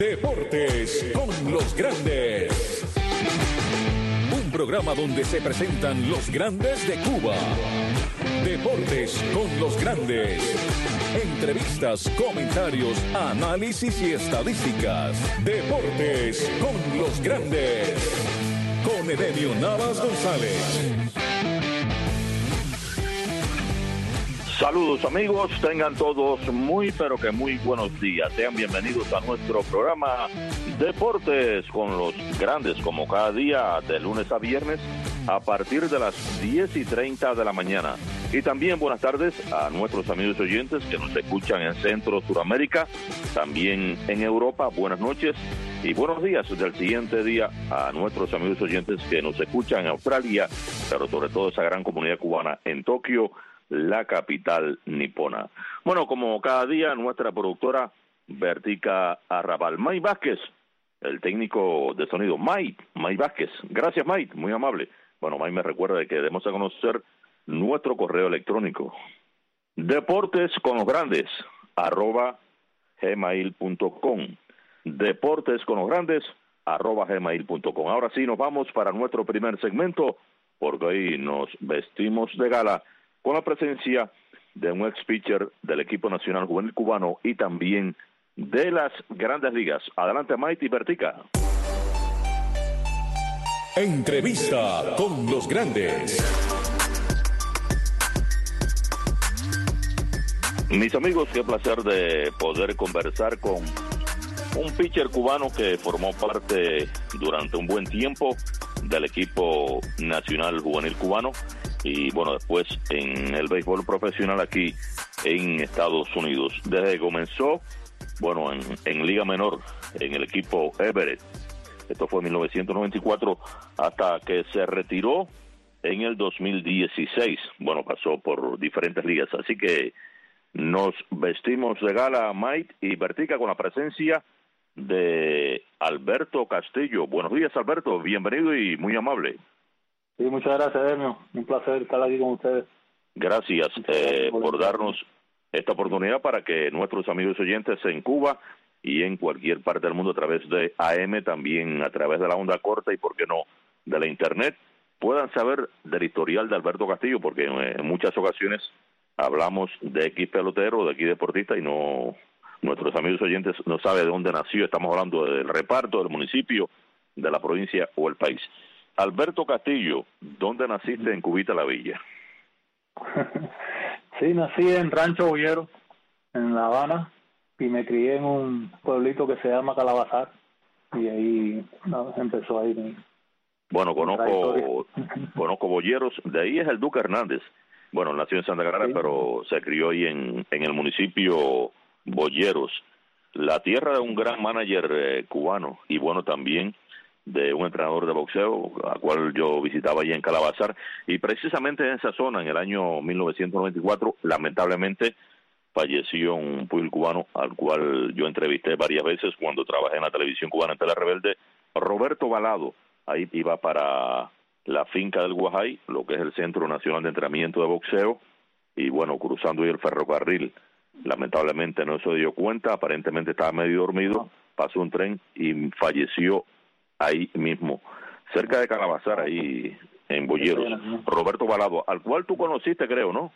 Deportes con los grandes. Un programa donde se presentan los grandes de Cuba. Deportes con los grandes. Entrevistas, comentarios, análisis y estadísticas. Deportes con los grandes. Con Edenio Navas González. Saludos amigos, tengan todos muy pero que muy buenos días. Sean bienvenidos a nuestro programa Deportes con los grandes, como cada día de lunes a viernes a partir de las 10:30 de la mañana. Y también buenas tardes a nuestros amigos oyentes que nos escuchan en Centro, Suramérica, también en Europa. Buenas noches y buenos días del siguiente día a nuestros amigos oyentes que nos escuchan en Australia, pero sobre todo esa gran comunidad cubana en Tokio, la capital nipona. Bueno, como cada día, nuestra productora Vertica Arrabal. Mike Vázquez, el técnico de sonido. Mike Vázquez. Gracias, Mike, muy amable. Bueno, Mike me recuerda de que debemos a conocer nuestro correo electrónico. Deportes con los grandes, @gmail.com. Deportes con los grandes, @gmail.com. Ahora sí, nos vamos para nuestro primer segmento, porque hoy nos vestimos de gala con la presencia de un ex-pitcher del equipo nacional juvenil cubano y también de las grandes ligas. Adelante, Mike y Vertica. Entrevista con los grandes. Mis amigos, qué placer de poder conversar con un pitcher cubano que formó parte durante un buen tiempo del equipo nacional juvenil cubano y bueno, después en el béisbol profesional aquí en Estados Unidos. Desde que comenzó, bueno, en Liga Menor, en el equipo Everett, esto fue en 1994, hasta que se retiró en el 2016. Bueno, pasó por diferentes ligas, así que nos vestimos de gala, Mike y Vertica, con la presencia de Alberto Castillo. Buenos días, Alberto, bienvenido y muy amable. Sí, muchas gracias, Edenio. Un placer estar aquí con ustedes. Gracias por darnos esta oportunidad para que nuestros amigos oyentes en Cuba y en cualquier parte del mundo a través de AM, también a través de la onda corta y, por qué no, de la Internet, puedan saber del historial de Alberto Castillo, porque en muchas ocasiones hablamos de X pelotero, de X deportista y no, nuestros amigos oyentes no saben de dónde nació. Estamos hablando del reparto, del municipio, de la provincia o el país. Alberto Castillo, ¿dónde naciste en Cubita la Villa? Sí, nací en Rancho Boyero, en La Habana, y me crié en un pueblito que se llama Calabazar, y ahí empezó ahí. Bueno, conozco Boyeros, de ahí es el Duque Hernández. Bueno, nació en Santa Clara, sí, pero se crió ahí en el municipio Boyeros, la tierra de un gran manager cubano, y bueno, también de un entrenador de boxeo, a cual yo visitaba allí en Calabazar, y precisamente en esa zona, en el año 1994, lamentablemente falleció un puil cubano, al cual yo entrevisté varias veces cuando trabajé en la televisión cubana en Tele Rebelde, Roberto Balado. Ahí iba para la finca del Guajay, lo que es el Centro Nacional de Entrenamiento de Boxeo, y bueno, cruzando ahí el ferrocarril, lamentablemente no se dio cuenta, aparentemente estaba medio dormido, pasó un tren y falleció ahí mismo, cerca de Calabazar, ahí en Boyeros. Roberto Balado, al cual tú conociste, creo, ¿no?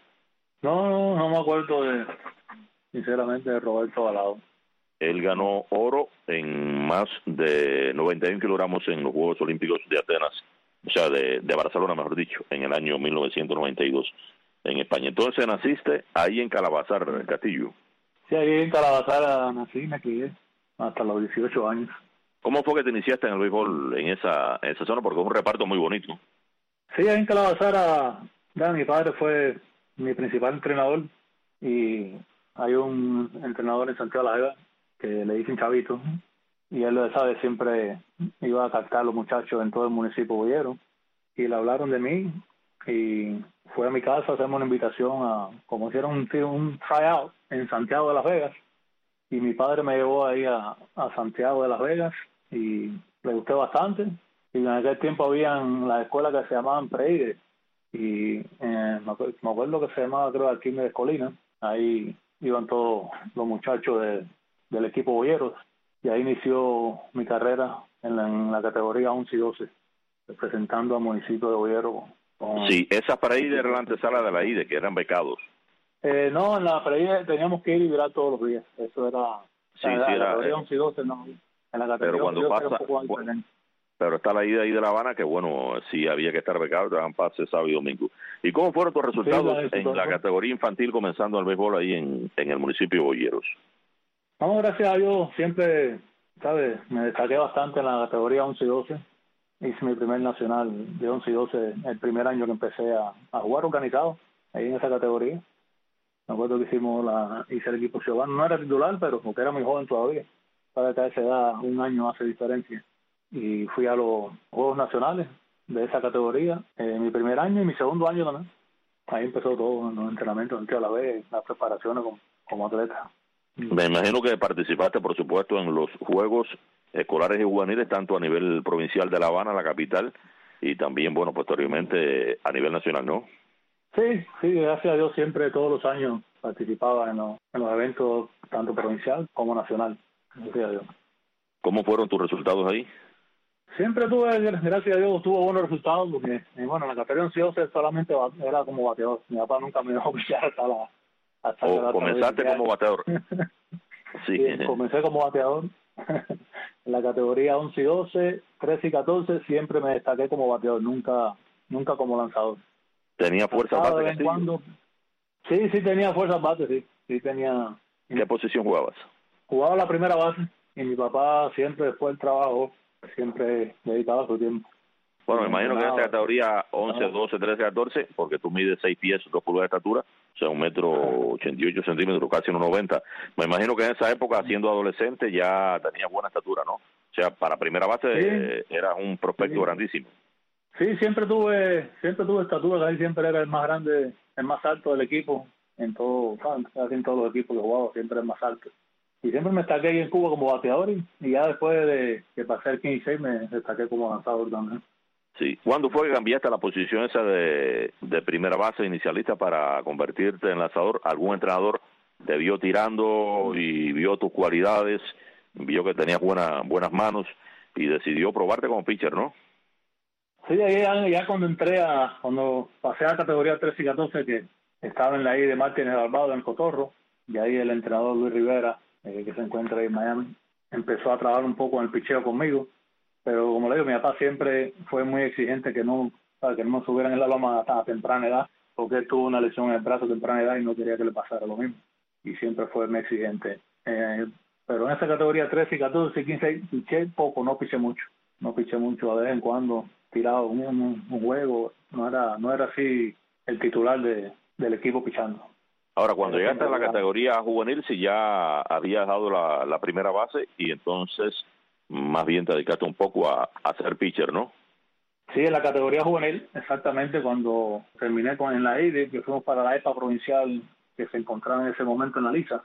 No me acuerdo sinceramente, de Roberto Balado. Él ganó oro en más de 91 kilogramos en los Juegos Olímpicos de Atenas, o sea, de Barcelona, mejor dicho, en el año 1992 en España. Entonces, naciste ahí en Calabazar, Castillo. Sí, ahí en Calabazar nací, me crié hasta los 18 años. ¿Cómo fue que te iniciaste en el béisbol en esa zona? Porque es un reparto muy bonito. Sí, ahí en Calabazar, mi padre fue mi principal entrenador y hay un entrenador en Santiago de la Vega que le dicen Chavito, y él lo sabe, siempre iba a captar a los muchachos en todo el municipio boyero, y le hablaron de mí y fue a mi casa a hacerme una invitación como hicieron un tryout en Santiago de las Vegas, y mi padre me llevó ahí a Santiago de las Vegas y le gusté bastante. Y en aquel tiempo habían las escuelas que se llamaban Preide, y me acuerdo que se llamaba, creo, Alquimia de Colina. Ahí iban todos los muchachos del equipo Boyeros, y ahí inició mi carrera en la categoría 11 y 12, representando al municipio de Boyero. Sí, esas para ir era la antesala de la IDE, que eran becados. No, en la previa teníamos que ir y virar todos los días. Eso era... Sí, en la era, categoría 11 y 12 no. En la categoría pero cuando 11 y 12 pasa... era un poco diferente. Pero está la ida ahí de La Habana, que bueno, sí había que estar becado, te dan pase sábado y domingo. ¿Y cómo fueron tus resultados en la categoría infantil comenzando el béisbol ahí en el municipio de Boyeros? No, gracias a Dios, siempre, ¿sabes? Me destaqué bastante en la categoría 11 y 12. Hice mi primer nacional de 11 y 12 el primer año que empecé a jugar organizado, ahí en esa categoría. Me acuerdo que hice el equipo ciudadano, no era titular, pero porque era muy joven todavía. Sabes que a esa edad un año hace diferencia. Y fui a los Juegos Nacionales de esa categoría mi primer año y mi segundo año también. Ahí empezó todo, los entrenamientos, a la vez, las preparaciones como atleta. Me imagino que participaste, por supuesto, en los Juegos Escolares y Juveniles, tanto a nivel provincial de La Habana, la capital, y también, bueno, posteriormente a nivel nacional, ¿no? Sí, gracias a Dios siempre, todos los años, participaba en los eventos, tanto provincial como nacional. Gracias a Dios. ¿Cómo fueron tus resultados ahí? Siempre gracias a Dios, tuvo buenos resultados, porque, bueno, en la categoría 11 solamente era como bateador. Mi papá nunca me dejó pichar hasta comenzaste como bateador. Sí. Comencé como bateador. En la categoría 11 y 12, 13 y 14, siempre me destaqué como bateador, nunca como lanzador. ¿Tenía fuerza bate? De vez en cuando. Sí, tenía fuerza bate, sí tenía. ¿Qué posición jugabas? Jugaba la primera base, y mi papá siempre después del trabajo, siempre dedicaba su tiempo. Bueno, me imagino que en esta categoría 11, 12, 13, 14, porque tú mides 6 pies, 2 pulgadas de estatura, o sea, 1,88 m, casi 1,90. Me imagino que en esa época, siendo adolescente, ya tenías buena estatura, ¿no? O sea, para primera base eras un prospecto grandísimo. Sí, siempre tuve estatura, casi siempre era el más grande, el más alto del equipo, casi en todos los equipos que jugaba, siempre el más alto. Y siempre me destaqué ahí en Cuba como bateador, y ya después de que pasé el 15 y 6 me destaqué como lanzador también. Sí. ¿Cuándo fue que cambiaste la posición esa de primera base inicialista para convertirte en lanzador? ¿Algún entrenador te vio tirando y vio tus cualidades, vio que tenías buenas manos y decidió probarte como pitcher, no? Sí, ahí ya cuando pasé a la categoría 13 y 14, que estaba en la I de Martínez Alvado, en Cotorro, y ahí el entrenador Luis Rivera, que se encuentra ahí en Miami, empezó a trabajar un poco en el picheo conmigo. Pero como le digo, mi papá siempre fue muy exigente que no me subieran en la loma a temprana edad, porque él tuvo una lesión en el brazo a temprana edad y no quería que le pasara lo mismo. Y siempre fue muy exigente. Pero en esa categoría 13, 14, 15, piché poco, no piché mucho, a vez en cuando tiraba un juego, no era así el titular del equipo pichando. Ahora, cuando llegaste a la categoría juvenil, si ya habías dado la primera base y entonces más bien te dedicaste un poco a ser pitcher, ¿no? Sí, en la categoría juvenil, exactamente, cuando terminé en la IDE, que fuimos para la EPA provincial que se encontraba en ese momento en la lista,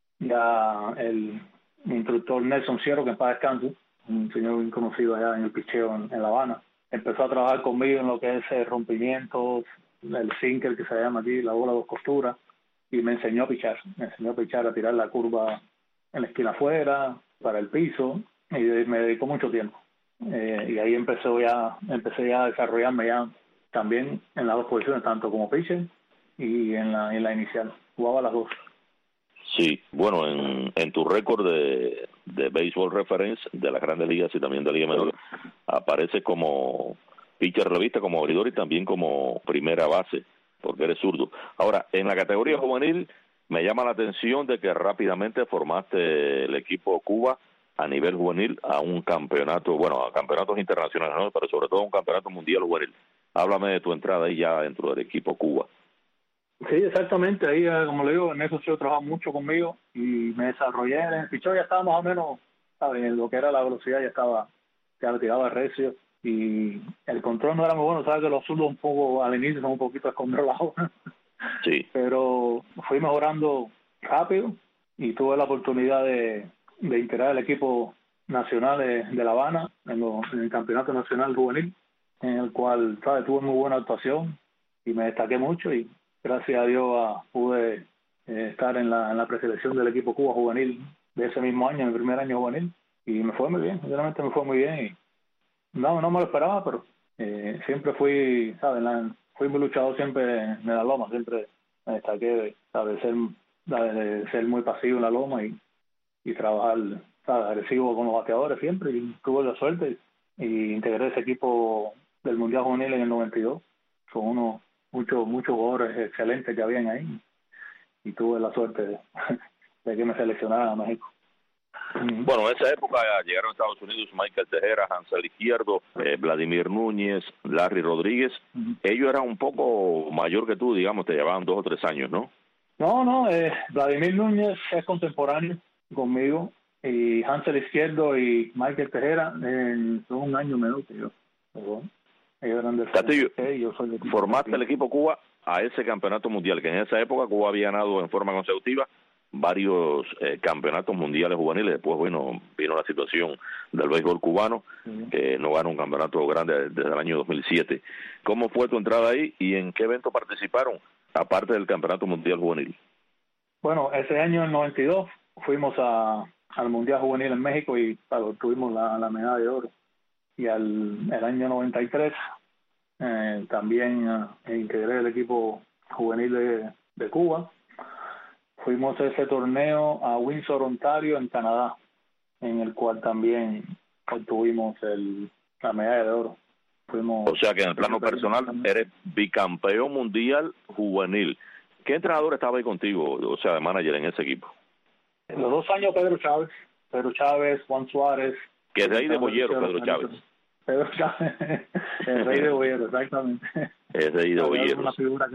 ya el instructor Nelson Sierro, que en paz descanse, un señor bien conocido allá en el picheo en La Habana, empezó a trabajar conmigo en lo que es rompimientos, el sinker que se llama aquí, la bola de 2 costuras, y me enseñó a pichar, a tirar la curva en la esquina afuera, para el piso, y me dedicó mucho tiempo. Y ahí empecé ya a desarrollarme ya también en las dos posiciones, tanto como pitcher y en la inicial. Jugaba las dos. Sí, bueno, en tu récord de Baseball Reference de las Grandes Ligas y también de Liga Menor, aparece como pitcher relevista, como abridor y también como primera base, porque eres zurdo. Ahora, en la categoría juvenil, me llama la atención de que rápidamente formaste el equipo Cuba a nivel juvenil a un campeonato, a campeonatos internacionales, ¿no? Pero sobre todo a un campeonato mundial juvenil. Háblame de tu entrada ahí ya dentro del equipo Cuba. Sí, exactamente. Ahí, como le digo, en eso sí trabajaba mucho conmigo y me desarrollé. En el pichón ya estaba más o menos, ¿sabes? En lo que era la velocidad ya tiraba recio y el control no era muy bueno. Sabes que los zurdos un poco al inicio son un poquito descontrolados. Sí. Pero fui mejorando rápido y tuve la oportunidad de integrar el equipo nacional de La Habana en el campeonato nacional juvenil, en el cual, ¿sabes? Tuve muy buena actuación y me destaqué mucho y gracias a Dios pude estar en la preselección del equipo Cuba juvenil de ese mismo año, en el primer año juvenil, y me fue muy bien, realmente me fue muy bien y no me lo esperaba, pero siempre fui, ¿sabes? Fui muy luchador siempre en la loma, siempre me destaqué, ¿sabes? De ser muy pasivo en la loma y trabajar, ¿sabes? Agresivo con los bateadores siempre, y tuve la suerte y integré ese equipo del Mundial Juvenil en el 92 con muchos jugadores excelentes que habían ahí, y tuve la suerte de que me seleccionaran a México. Bueno, en esa época llegaron a Estados Unidos Michael Tejera, Hansel Izquierdo, Vladimir Núñez, Larry Rodríguez. Ellos eran un poco mayor que tú, digamos, te llevaban 2 o 3 años, ¿no? No, Vladimir Núñez es contemporáneo conmigo, y Hansel Izquierdo y Michael Tejera son 1 año menor que yo. Pero ellos eran de Castillo, yo soy de formaste el equipo Cuba a ese campeonato mundial, que en esa época Cuba había ganado en forma consecutiva varios campeonatos mundiales juveniles. Después vino la situación del béisbol cubano, que no ganó un campeonato grande desde el año 2007. ¿Cómo fue tu entrada ahí y en qué evento participaron, aparte del campeonato mundial juvenil? Bueno, ese año, en 92, fuimos al Mundial Juvenil en México y tuvimos la medalla de oro. Y el año 93 también integré el equipo juvenil de Cuba. Fuimos a ese torneo a Windsor, Ontario, en Canadá, en el cual también obtuvimos la medalla de oro. O sea que en el plano personal eres bicampeón mundial juvenil. ¿Qué entrenador estaba ahí contigo, o sea, de manager en ese equipo? Los 2 años Pedro Chávez, Juan Suárez. Que es de ahí de Boyero, Pedro Chávez. Pedro Chávez, el rey de Boyero, exactamente. Es de ahí de Boyero. Es una figura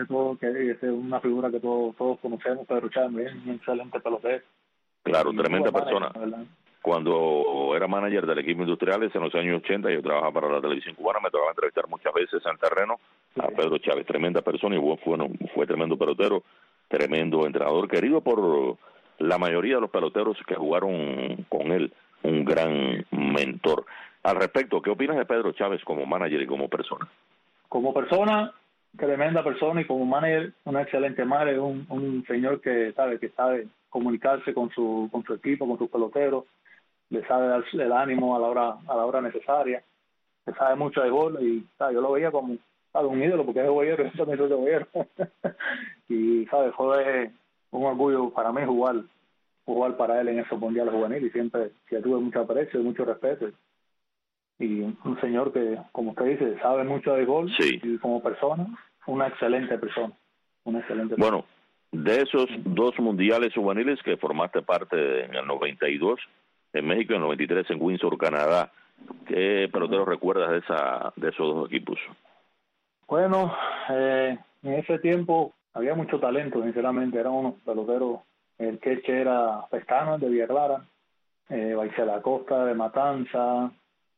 que todos conocemos, Pedro Chávez, un excelente pelotero. Claro, tremenda persona. Cuando era manager del equipo Industriales en los años 80, yo trabajaba para la televisión cubana, me tocaba entrevistar muchas veces en el terreno a Pedro Chávez, tremenda persona, y fue tremendo pelotero, tremendo entrenador, querido por la mayoría de los peloteros que jugaron con él, un gran mentor. Al respecto, ¿qué opinas de Pedro Chávez como manager y como persona? Como persona, tremenda persona, y como manager, una excelente madre, un señor que sabe comunicarse con su equipo, con sus peloteros, le sabe dar el ánimo a la hora necesaria, le sabe mucho de gol, y yo lo veía como un ídolo, porque es de Boyero, yo también soy de Boyero. Y fue un orgullo para mí jugar para él en esos mundiales juveniles, y siempre tuve mucho aprecio y mucho respeto. Y un señor que, como usted dice, sabe mucho de gol, sí. Y como persona, una excelente persona. Bueno, de esos 2 mundiales juveniles que formaste parte en el 92 en México y en el 93 en Windsor, Canadá, ¿qué peloteros recuerdas de esos 2 equipos? Bueno, en ese tiempo había mucho talento, sinceramente. Eran unos peloteros. El catcher era Pescano, de Villa Clara, Baisel Acosta, de Matanza,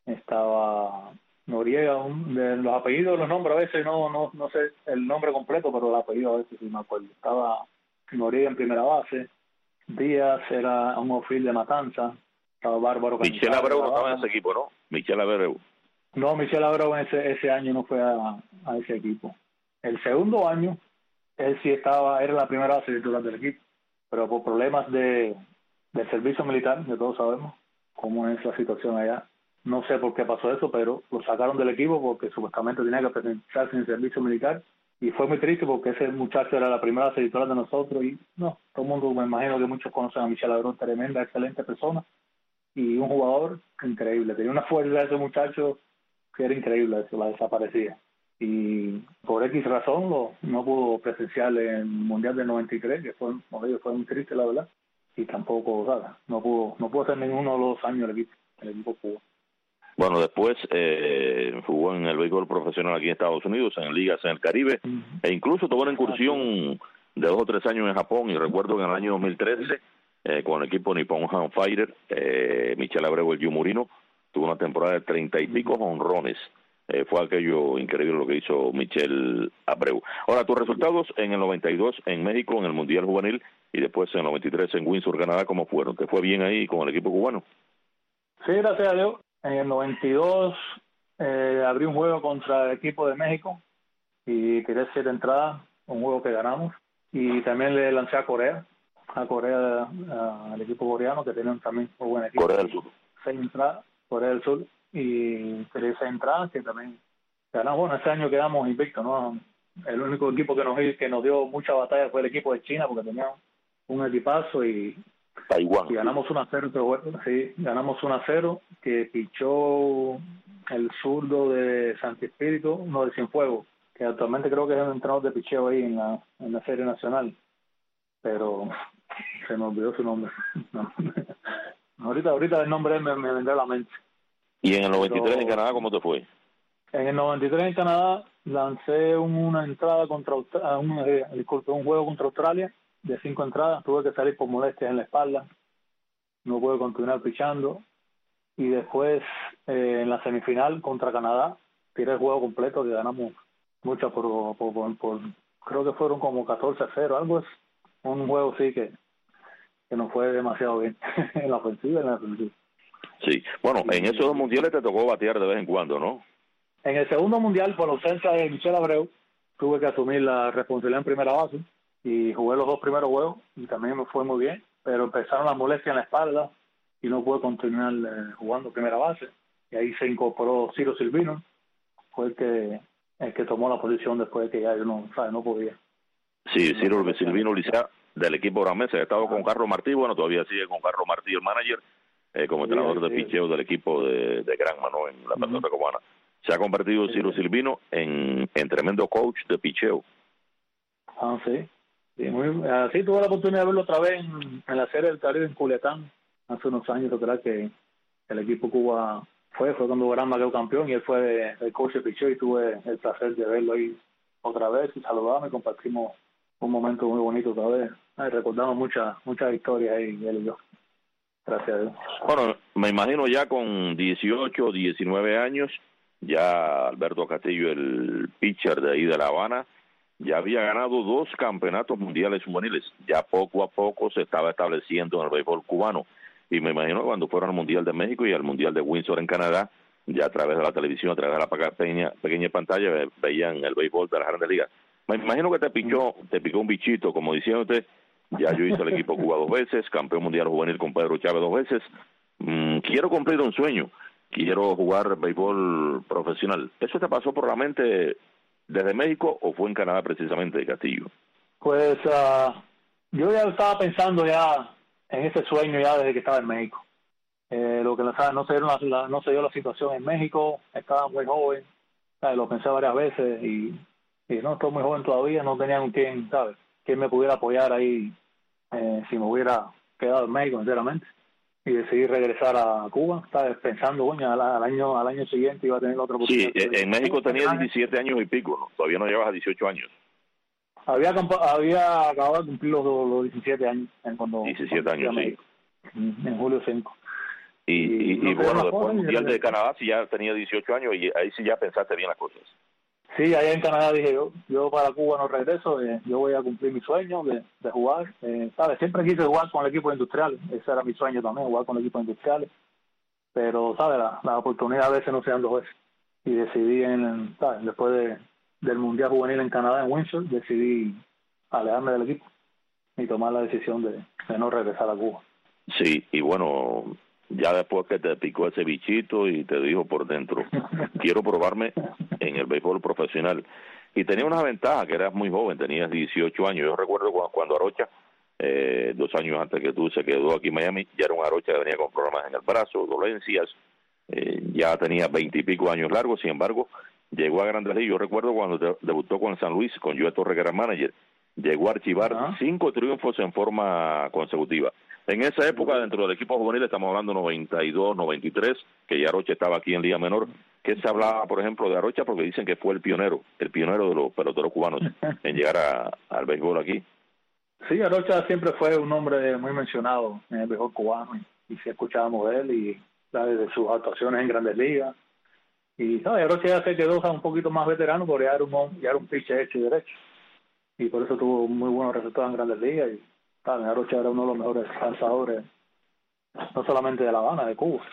estaba Noriega, de los apellidos, los nombres a veces no sé el nombre completo, pero el apellido a veces sí me acuerdo. Estaba Noriega en primera base, Díaz era un outfield de Matanza, estaba Bárbaro. Michel Abreu no estaba en ese equipo, ¿no? Michel Abreu. No, Michel Abreu ese año no fue a ese equipo. El segundo año, él sí era la primera base titular del equipo, pero por problemas del servicio militar, que todos sabemos cómo es la situación allá. No sé por qué pasó eso, pero lo sacaron del equipo porque supuestamente tenía que presentarse en el servicio militar, y fue muy triste porque ese muchacho era la primera base titular de nosotros, y no, todo el mundo, me imagino que muchos conocen a Michel Abreu, tremenda, excelente persona y un jugador increíble. Tenía una fuerza ese muchacho que era increíble, la desaparecía. Y por X razón no pudo presenciar el Mundial del 93, que fue muy triste, la verdad, y tampoco, no pudo hacer ninguno de los 2 años el equipo jugó. Bueno, después jugó en el béisbol profesional aquí en Estados Unidos, en ligas en el Caribe, e incluso tuvo una incursión de 2 o 3 años en Japón, y recuerdo que en el año 2013, con el equipo Nippon Han Fighter, Michel Abreu, el Yumurino, tuvo una temporada de 30 y pico jonrones. Fue aquello increíble lo que hizo Michel Abreu. Ahora, tus resultados en el 92 en México, en el Mundial Juvenil, y después en el 93 en Windsor, Canadá, ¿cómo fueron? ¿Te fue bien ahí con el equipo cubano? Sí, gracias a Dios. En el 92 abrí un juego contra el equipo de México y tiré 7 entradas, un juego que ganamos. Y también le lancé a Corea, al equipo coreano, que tienen también muy buen equipo. Corea del Sur. 6 entradas, por el sur, y 3 entradas que también ganamos. Bueno, este año quedamos invictos, ¿no? El único equipo que nos dio mucha batalla fue el equipo de China, porque tenía un equipazo y Taiwán. Y ganamos 1-0, pero bueno, sí, ganamos 1-0, que pichó el zurdo de Santi Espíritu, no, de Cienfuegos, que actualmente creo que es un entrenador de picheo ahí en la serie nacional, pero se me olvidó su nombre. No. ahorita el nombre me vendrá a la mente. ¿Y en el 93 en Canadá cómo te fue? En el 93 en Canadá lancé una entrada contra un juego contra Australia de 5 entradas. Tuve que salir por molestias en la espalda, no pude continuar pichando, y después en la semifinal contra Canadá tiré el juego completo, que ganamos mucho por creo que fueron como 14-0, algo. Es un juego sí que nos fue demasiado bien en la ofensiva y en la defensiva. Sí, bueno, en esos 2 mundiales te tocó batear de vez en cuando, ¿no? En el segundo mundial, por la ausencia de Michel Abreu, tuve que asumir la responsabilidad en primera base y jugué los 2 primeros juegos y también me fue muy bien, pero empezaron las molestias en la espalda y no pude continuar jugando primera base, y ahí se incorporó Ciro Silvino, fue el que tomó la posición después de que ya yo no podía. Sí, Ciro Silvino Licea, del equipo Ramesa, ha estado con Carlos Martí, bueno, todavía sigue con Carlos Martí, el manager, como entrenador de picheo del equipo de Granma, ¿no? En la pelota cubana. Se ha convertido Ciro Silvino en tremendo coach de picheo. Sí. Sí, tuve la oportunidad de verlo otra vez en la Serie del Caribe en Culiacán, hace unos años, ¿verdad? Que el equipo Cuba fue cuando Granma quedó campeón y él fue el coach de picheo, y tuve el placer de verlo ahí otra vez y saludarme, y compartimos un momento muy bonito otra vez. Recordamos muchas historias ahí, él y yo. Gracias a Dios. Bueno, me imagino ya con 18 o 19 años, ya Alberto Castillo, el pitcher de ahí de La Habana, ya había ganado 2 campeonatos mundiales juveniles. Ya poco a poco se estaba estableciendo en el béisbol cubano. Y me imagino que cuando fueron al Mundial de México y al Mundial de Windsor en Canadá, ya a través de la televisión, a través de la pequeña pantalla, veían el béisbol de las Grandes Ligas. Me imagino que te picó un bichito, como diciéndote, ya yo hice el equipo Cuba 2 veces, campeón mundial juvenil con Pedro Chávez 2 veces. Quiero cumplir un sueño, quiero jugar béisbol profesional. ¿Eso te pasó por la mente desde México o fue en Canadá precisamente, Castillo? Pues yo ya estaba pensando ya en ese sueño ya desde que estaba en México. Lo que no se dio la situación en México, estaba muy joven, lo pensé varias veces y no estoy muy joven todavía, no tenía quien me pudiera apoyar ahí si me hubiera quedado en México enteramente, y decidí regresar a Cuba. Estaba pensando, bueno, al año siguiente iba a tener otra oportunidad. Sí, en México tenía 17 años y pico, ¿no? Todavía no llevas a 18 años. Había acabado de cumplir los 17 años. Cuando 17 años, sí. En julio 5. Y bueno, después del Mundial de Canadá, sí ya tenía 18 años y ahí sí ya pensaste bien las cosas. Sí, allá en Canadá dije yo para Cuba no regreso, yo voy a cumplir mi sueño de jugar. ¿Sabes? Siempre quise jugar con el equipo industrial, ese era mi sueño también, jugar con el equipo industrial. Pero, ¿sabes? La oportunidad a veces no se dan 2 veces. Y decidí, después del Mundial Juvenil en Canadá, en Windsor, decidí alejarme del equipo y tomar la decisión de no regresar a Cuba. Sí, y bueno, ya después que te picó ese bichito y te dijo por dentro, quiero probarme en el béisbol profesional. Y tenía una ventaja, que eras muy joven, tenías 18 años. Yo recuerdo cuando Arocha, 2 años antes que tú, se quedó aquí en Miami, ya era un Arocha que venía con problemas en el brazo, dolencias, ya tenía 20 y pico años largos. Sin embargo, llegó a Grandes Ligas. Yo recuerdo cuando debutó con San Luis, con Joe Torres, que era manager, llegó a archivar 5 triunfos en forma consecutiva. En esa época, dentro del equipo juvenil, estamos hablando 92, 93, que ya Arocha estaba aquí en Liga Menor, que se hablaba, por ejemplo, de Arocha porque dicen que fue el pionero de los peloteros cubanos en llegar al béisbol aquí. Sí, Arocha siempre fue un hombre muy mencionado en el béisbol cubano, y sí escuchábamos de él y de sus actuaciones en Grandes Ligas. Y ¿sabes? Arocha ya se quedó un poquito más veterano, porque ya era un pitcher hecho y derecho, y por eso tuvo muy buenos resultados en Grandes Ligas. Y Arocha era uno de los mejores lanzadores, no solamente de La Habana, de Cuba.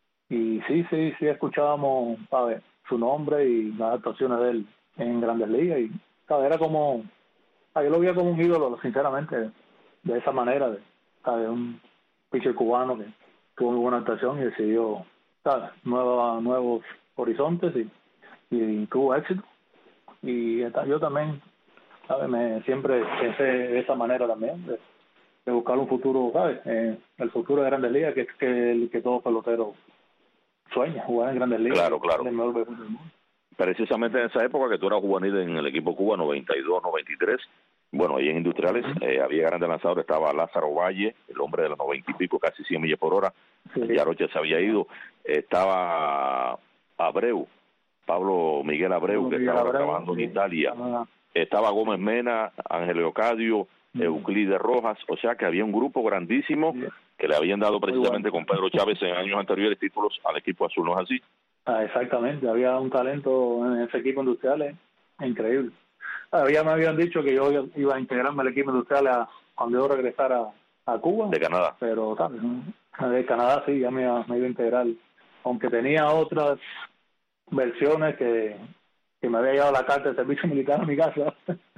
Y sí escuchábamos, ¿sabes?, su nombre y las actuaciones de él en Grandes Ligas. Y ¿sabes?, era como, yo lo veía como un ídolo, sinceramente, de esa manera, de un pitcher cubano tuvo muy buena actuación y decidió, ¿sabes?, nuevos horizontes y tuvo éxito. Y yo también, ¿sabes?, siempre pensé de esa manera también, de buscar un futuro, ¿sabes?, el futuro de Grandes Ligas, que es que todo pelotero sueña, jugar en Grandes Ligas. Claro, claro. El mejor béisbol del mundo. Precisamente en esa época que tú eras juvenil en el equipo Cuba, 92, 93, bueno, ahí en Industriales había grandes lanzadores, estaba Lázaro Valle, el hombre de los 90 y pico, casi 100 millas por hora, Yaroche se había ido, estaba Abreu, Pablo Miguel Abreu, que estaba trabajando en Italia, estaba Gómez Mena, Ángel Leocadio, Euclides Rojas, o sea que había un grupo grandísimo que le habían dado precisamente con Pedro Chávez en años anteriores títulos al equipo azul, ¿no es así? Exactamente, había un talento en ese equipo Industriales increíble. Ya me habían dicho que yo iba a integrarme al equipo Industriales cuando yo regresara a Cuba. De Canadá. Pero, ¿sabes?, de Canadá sí, ya me iba a integrar. Aunque tenía otras versiones que me había llegado la carta de servicio militar a mi casa.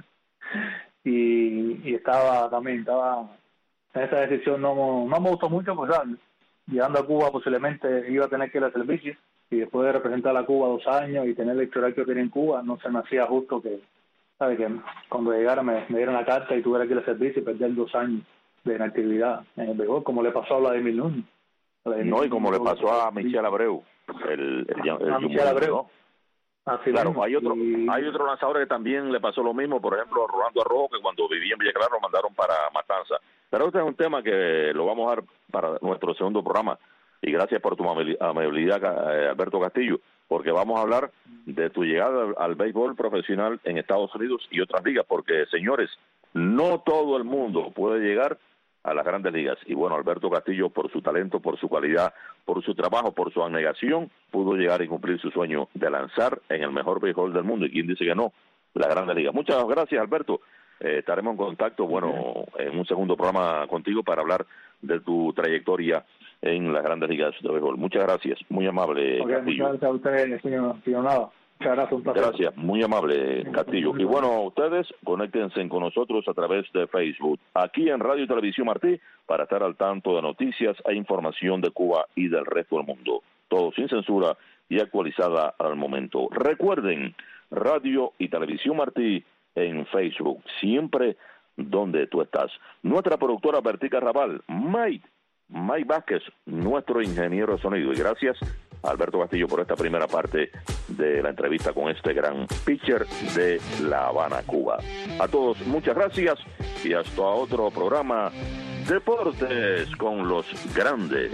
y estaba en esa decisión, no me gustó mucho, pues, ¿sabes?, llegando a Cuba posiblemente iba a tener que ir al servicio, y después de representar a Cuba 2 años y tener el historial que yo tenía en Cuba, no se me hacía justo que, ¿sabes?, que cuando llegara me dieran la carta y tuviera que ir al servicio y perder 2 años de inactividad en el béisbol, como le pasó a Vladimir Núñez. No, y como le pasó a Michel Abreu, el Michel Abreu. ¿no? Claro, hay otro lanzador que también le pasó lo mismo, por ejemplo, a Rolando Arrojo, que cuando vivía en Villa Clara lo mandaron para Matanza. Pero este es un tema que lo vamos a dar para nuestro segundo programa, y gracias por tu amabilidad, Alberto Castillo, porque vamos a hablar de tu llegada al béisbol profesional en Estados Unidos y otras ligas, porque, señores, no todo el mundo puede llegar a las Grandes Ligas. Y bueno, Alberto Castillo, por su talento, por su calidad, por su trabajo, por su abnegación, pudo llegar y cumplir su sueño de lanzar en el mejor béisbol del mundo. ¿Y quién dice que no? La Grandes Ligas. Muchas gracias, Alberto. Estaremos en contacto, bueno, en un segundo programa contigo para hablar de tu trayectoria en las Grandes Ligas de béisbol. Muchas gracias, muy amable, Castillo. Muchas gracias a ustedes, señor Nava. Muchas gracias, un placer. Gracias, muy amable, Castillo. Y bueno, ustedes conéctense con nosotros a través de Facebook, aquí en Radio y Televisión Martí, para estar al tanto de noticias e información de Cuba y del resto del mundo. Todo sin censura y actualizada al momento. Recuerden, Radio y Televisión Martí en Facebook, siempre donde tú estás. Nuestra productora Bertica Raval, Mike Vázquez, nuestro ingeniero de sonido. Y gracias a Alberto Castillo por esta primera parte de la entrevista con este gran pitcher de La Habana, Cuba. A todos, muchas gracias y hasta otro programa Deportes con los Grandes.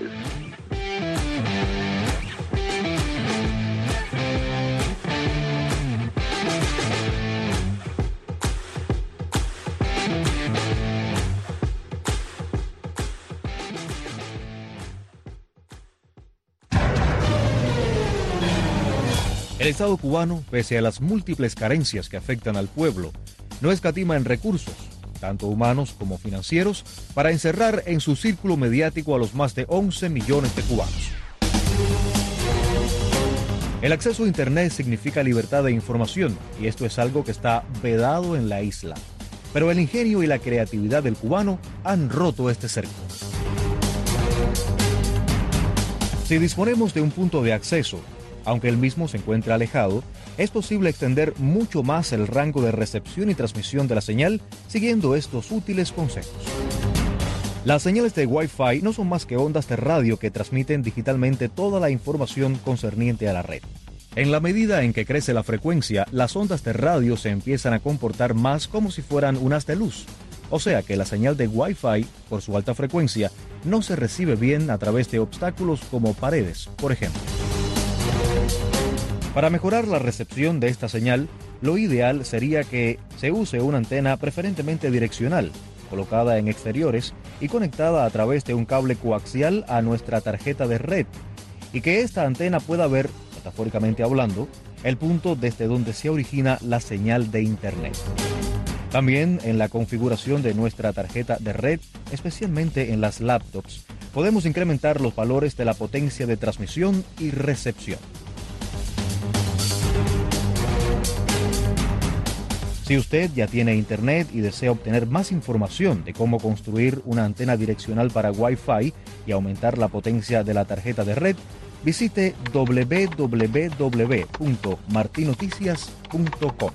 El Estado cubano, pese a las múltiples carencias que afectan al pueblo, no escatima en recursos, tanto humanos como financieros, para encerrar en su círculo mediático a los más de 11 millones de cubanos. El acceso a Internet significa libertad de información, y esto es algo que está vedado en la isla. Pero el ingenio y la creatividad del cubano han roto este cerco. Si disponemos de un punto de acceso, aunque el mismo se encuentra alejado, es posible extender mucho más el rango de recepción y transmisión de la señal siguiendo estos útiles consejos. Las señales de Wi-Fi no son más que ondas de radio que transmiten digitalmente toda la información concerniente a la red. En la medida en que crece la frecuencia, las ondas de radio se empiezan a comportar más como si fueran unas de luz. O sea que la señal de Wi-Fi, por su alta frecuencia, no se recibe bien a través de obstáculos como paredes, por ejemplo. Para mejorar la recepción de esta señal, lo ideal sería que se use una antena preferentemente direccional, colocada en exteriores y conectada a través de un cable coaxial a nuestra tarjeta de red, y que esta antena pueda ver, metafóricamente hablando, el punto desde donde se origina la señal de Internet. También en la configuración de nuestra tarjeta de red, especialmente en las laptops, podemos incrementar los valores de la potencia de transmisión y recepción. Si usted ya tiene internet y desea obtener más información de cómo construir una antena direccional para Wi-Fi y aumentar la potencia de la tarjeta de red, visite www.martinoticias.com.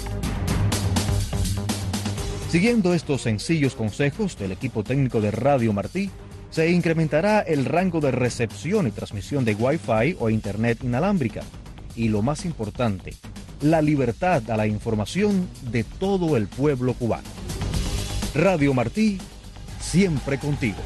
Siguiendo estos sencillos consejos del equipo técnico de Radio Martí, se incrementará el rango de recepción y transmisión de Wi-Fi o Internet inalámbrica. Y lo más importante, la libertad a la información de todo el pueblo cubano. Radio Martí, siempre contigo.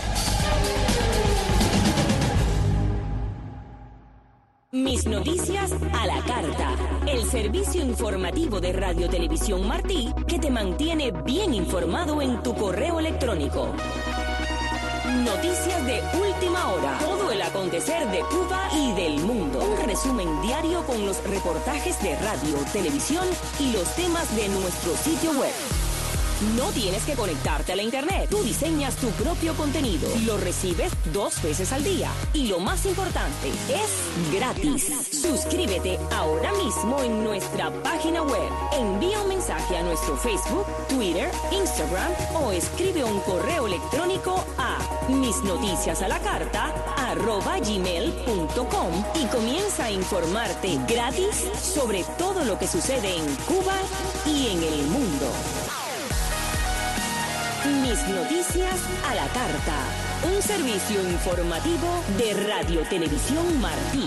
Mis noticias a la carta. El servicio informativo de Radio Televisión Martí que te mantiene bien informado en tu correo electrónico. Noticias de última hora. Todo el acontecer de Cuba y del mundo. Un resumen diario con los reportajes de radio, televisión y los temas de nuestro sitio web. No tienes que conectarte a la internet. Tú diseñas tu propio contenido. Lo recibes 2 veces al día. Y lo más importante, es gratis. Suscríbete ahora mismo en nuestra página web. Envía un mensaje a nuestro Facebook, Twitter, Instagram o escribe un correo electrónico a misnoticiasalacarta@gmail.com y comienza a informarte gratis sobre todo lo que sucede en Cuba y en el mundo. Mis noticias a la carta. Un servicio informativo de Radio Televisión Martí.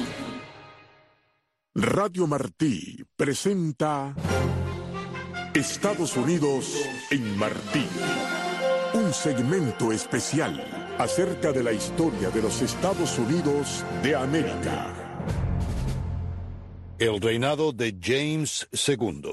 Radio Martí presenta Estados Unidos en Martí. Un segmento especial acerca de la historia de los Estados Unidos de América. El reinado de James II.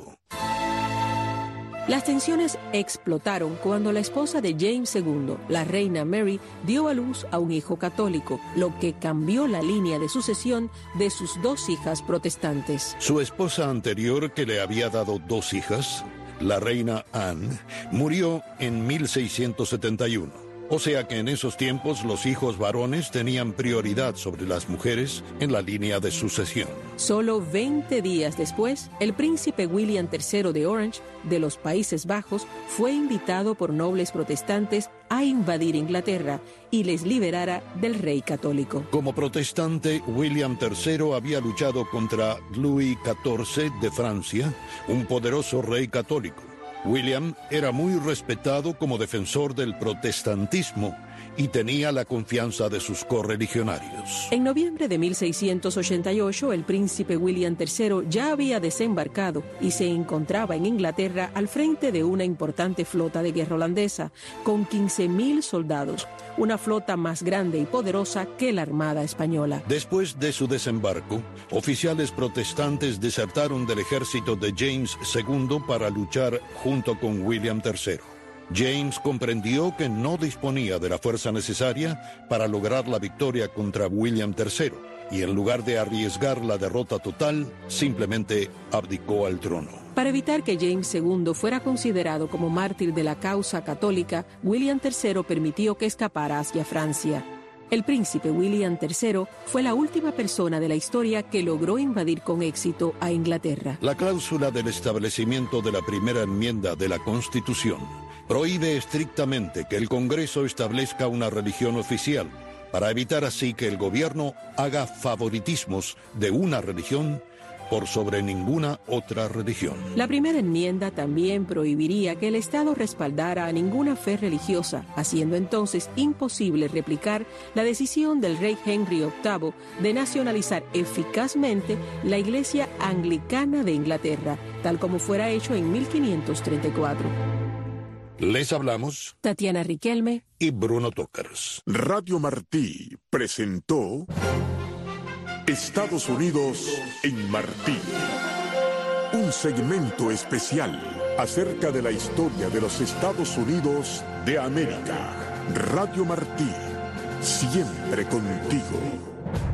Las tensiones explotaron cuando la esposa de James II, la reina Mary, dio a luz a un hijo católico, lo que cambió la línea de sucesión de sus 2 hijas protestantes. Su esposa anterior, que le había dado 2 hijas, la reina Anne, murió en 1671. O sea que en esos tiempos los hijos varones tenían prioridad sobre las mujeres en la línea de sucesión. Solo 20 días después, el príncipe William III de Orange, de los Países Bajos, fue invitado por nobles protestantes a invadir Inglaterra y les liberara del rey católico. Como protestante, William III había luchado contra Louis XIV de Francia, un poderoso rey católico. William era muy respetado como defensor del protestantismo y tenía la confianza de sus correligionarios. En noviembre de 1688, el príncipe William III ya había desembarcado y se encontraba en Inglaterra al frente de una importante flota de guerra holandesa, con 15,000 soldados, una flota más grande y poderosa que la Armada Española. Después de su desembarco, oficiales protestantes desertaron del ejército de James II para luchar junto con William III. James comprendió que no disponía de la fuerza necesaria para lograr la victoria contra William III y en lugar de arriesgar la derrota total, simplemente abdicó al trono. Para evitar que James II fuera considerado como mártir de la causa católica, William III permitió que escapara hacia Francia. El príncipe William III fue la última persona de la historia que logró invadir con éxito a Inglaterra. La cláusula del establecimiento de la primera enmienda de la Constitución prohíbe estrictamente que el Congreso establezca una religión oficial, para evitar así que el gobierno haga favoritismos de una religión por sobre ninguna otra religión. La primera enmienda también prohibiría que el Estado respaldara a ninguna fe religiosa, haciendo entonces imposible replicar la decisión del rey Henry VIII de nacionalizar eficazmente la Iglesia Anglicana de Inglaterra, tal como fuera hecho en 1534. Les hablamos Tatiana Riquelme y Bruno Tócars. Radio Martí presentó Estados Unidos en Martí. Un segmento especial acerca de la historia de los Estados Unidos de América. Radio Martí, siempre contigo.